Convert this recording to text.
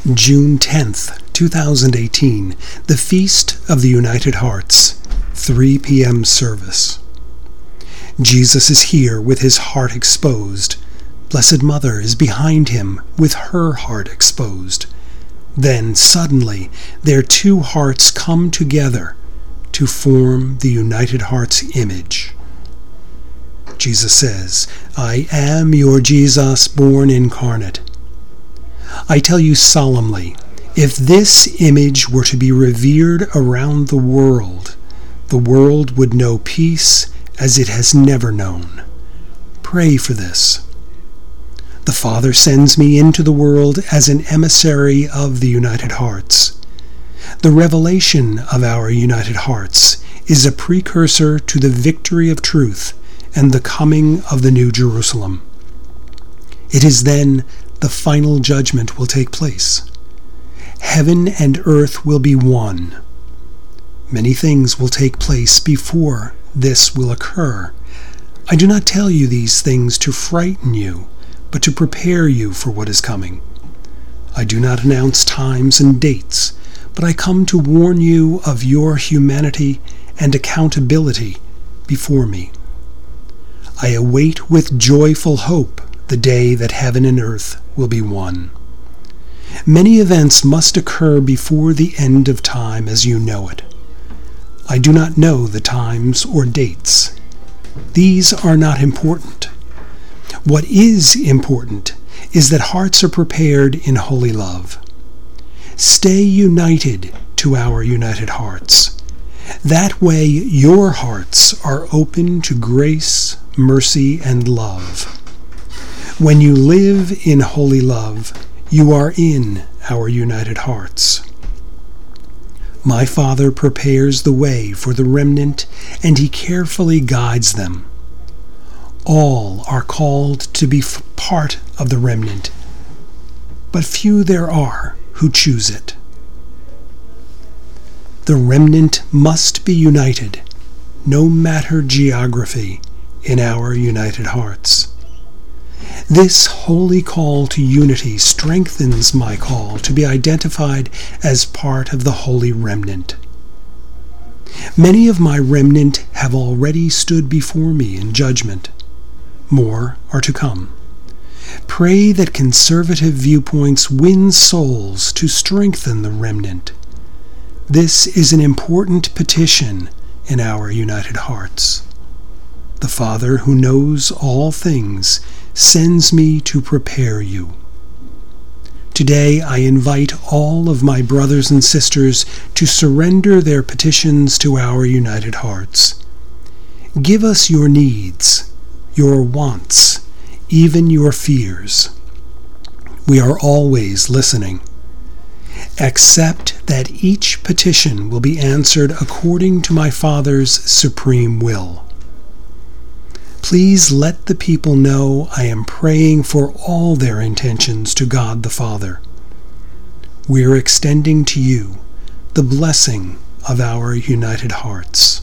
June 10th, 2018, the Feast of the United Hearts, 3 p.m. service. Jesus is here with his heart exposed. Blessed Mother is behind him with her heart exposed. Then suddenly their two hearts come together to form the United Hearts image. Jesus says, "I am your Jesus born incarnate." I tell you solemnly, if this image were to be revered around the world would know peace as it has never known. Pray for this. The Father sends me into the world as an emissary of the United Hearts. The revelation of our United Hearts is a precursor to the victory of truth and the coming of the New Jerusalem. It is then the final judgment will take place. Heaven and earth will be one. Many things will take place before this will occur. I do not tell you these things to frighten you, but to prepare you for what is coming. I do not announce times and dates, but I come to warn you of your humanity and accountability before me. I await with joyful hope the day that heaven and earth will be one. Many events must occur before the end of time as you know it. I do not know the times or dates. These are not important. What is important is that hearts are prepared in holy love. Stay united to our United Hearts. That way your hearts are open to grace, mercy, and love. When you live in holy love, you are in our United Hearts. My Father prepares the way for the remnant, and he carefully guides them. All are called to be part of the remnant, but few there are who choose it. The remnant must be united, no matter geography, in our United Hearts. This holy call to unity strengthens my call to be identified as part of the holy remnant. Many of my remnant have already stood before me in judgment. More are to come. Pray that conservative viewpoints win souls to strengthen the remnant. This is an important petition in our United Hearts. The Father who knows all things sends me to prepare you. Today I invite all of my brothers and sisters to surrender their petitions to our United Hearts. Give us your needs, your wants, even your fears. We are always listening. Accept that each petition will be answered according to my Father's supreme will. Please let the people know I am praying for all their intentions to God the Father. We are extending to you the blessing of our United Hearts.